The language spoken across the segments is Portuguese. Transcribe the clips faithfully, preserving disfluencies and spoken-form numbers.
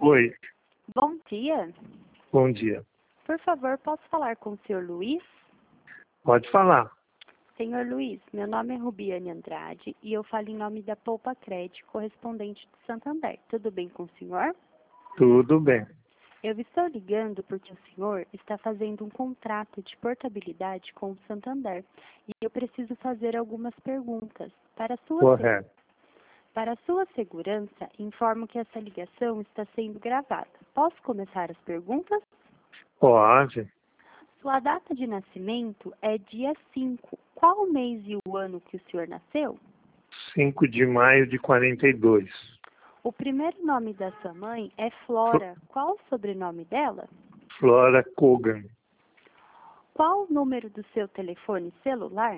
Oi, Bom dia. bom dia. Por favor, posso falar com o senhor Luiz? Pode falar. Senhor Luiz, meu nome é Rubiane Andrade e eu falo em nome da Poupa Crédito, correspondente de Santander. Tudo bem com o senhor? Tudo bem. Eu estou ligando porque o senhor está fazendo um contrato de portabilidade com o Santander e eu preciso fazer algumas perguntas. Para sua, se- Correto. para sua segurança, informo que essa ligação está sendo gravada. Posso começar as perguntas? Pode. Sua data de nascimento é dia cinco. Qual o mês e o ano que o senhor nasceu? cinco de maio de quarenta e dois. O primeiro nome da sua mãe é Flora. Qual o sobrenome dela? Flora Kogan. Qual o número do seu telefone celular?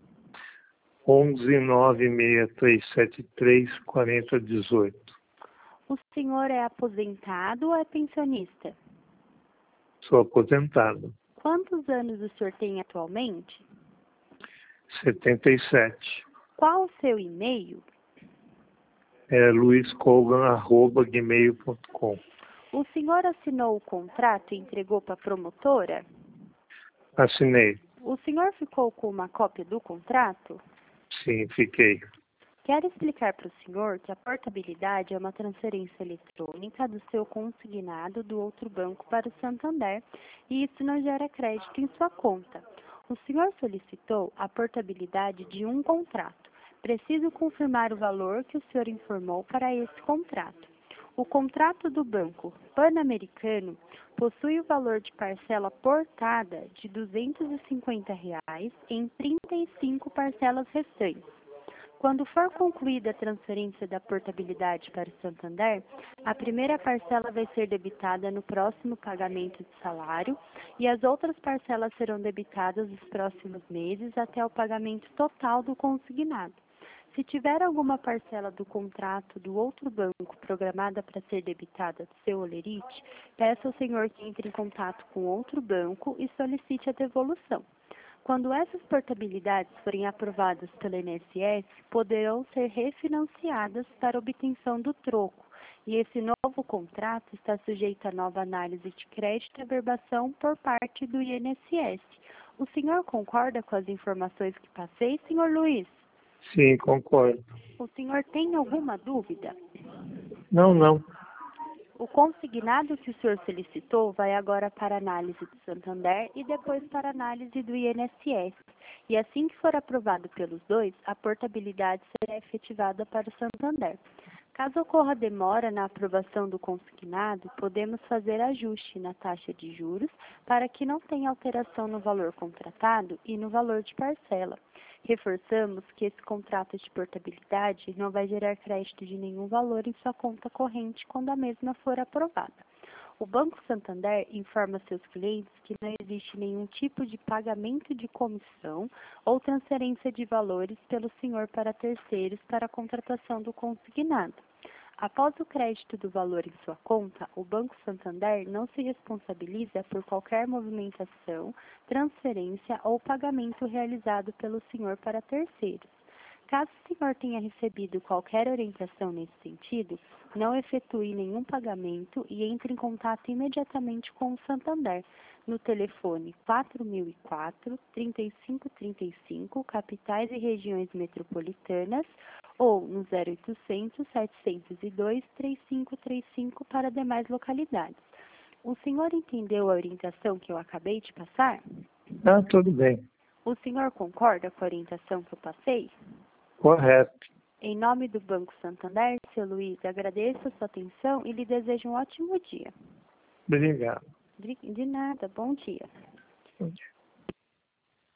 onze nove seis três sete três quatro zero um oito. O senhor é aposentado ou é pensionista? Sou aposentado. Quantos anos o senhor tem atualmente? setenta e sete. Qual o seu e-mail? É luiskogan arroba gmail ponto com. O senhor assinou o contrato e entregou para a promotora? Assinei. O senhor ficou com uma cópia do contrato? Sim, fiquei. Quero explicar para o senhor que a portabilidade é uma transferência eletrônica do seu consignado do outro banco para o Santander e isso não gera crédito em sua conta. O senhor solicitou a portabilidade de um contrato. Preciso confirmar o valor que o senhor informou para esse contrato. O contrato do Banco Pan-Americano possui o valor de parcela portada de duzentos e cinquenta reais em trinta e cinco parcelas restantes. Quando for concluída a transferência da portabilidade para o Santander, a primeira parcela vai ser debitada no próximo pagamento de salário e as outras parcelas serão debitadas nos próximos meses até o pagamento total do consignado. Se tiver alguma parcela do contrato do outro banco programada para ser debitada do seu holerite, peça ao senhor que entre em contato com outro banco e solicite a devolução. Quando essas portabilidades forem aprovadas pelo I N S S, poderão ser refinanciadas para obtenção do troco, e esse novo contrato está sujeito a nova análise de crédito e averbação por parte do I N S S. O senhor concorda com as informações que passei, senhor Luiz? Sim, concordo. O senhor tem alguma dúvida? Não, não. O consignado que o senhor solicitou vai agora para análise do Santander e depois para análise do I N S S. E assim que for aprovado pelos dois, a portabilidade será efetivada para o Santander. Caso ocorra demora na aprovação do consignado, podemos fazer ajuste na taxa de juros para que não tenha alteração no valor contratado e no valor de parcela. Reforçamos que esse contrato de portabilidade não vai gerar crédito de nenhum valor em sua conta corrente quando a mesma for aprovada. O Banco Santander informa seus clientes que não existe nenhum tipo de pagamento de comissão ou transferência de valores pelo senhor para terceiros para a contratação do consignado. Após o crédito do valor em sua conta, o Banco Santander não se responsabiliza por qualquer movimentação, transferência ou pagamento realizado pelo senhor para terceiros. Caso o senhor tenha recebido qualquer orientação nesse sentido, não efetue nenhum pagamento e entre em contato imediatamente com o Santander no telefone quatro mil e quatro, trinta e cinco trinta e cinco, capitais e regiões metropolitanas, ou no zero oitocentos, setecentos e dois, trinta e cinco trinta e cinco para demais localidades. O senhor entendeu a orientação que eu acabei de passar? Ah, tudo bem. O senhor concorda com a orientação que eu passei? Correto. Em nome do Banco Santander, seu Luiz, agradeço a sua atenção e lhe desejo um ótimo dia. Obrigado. De de nada, bom dia. Bom dia.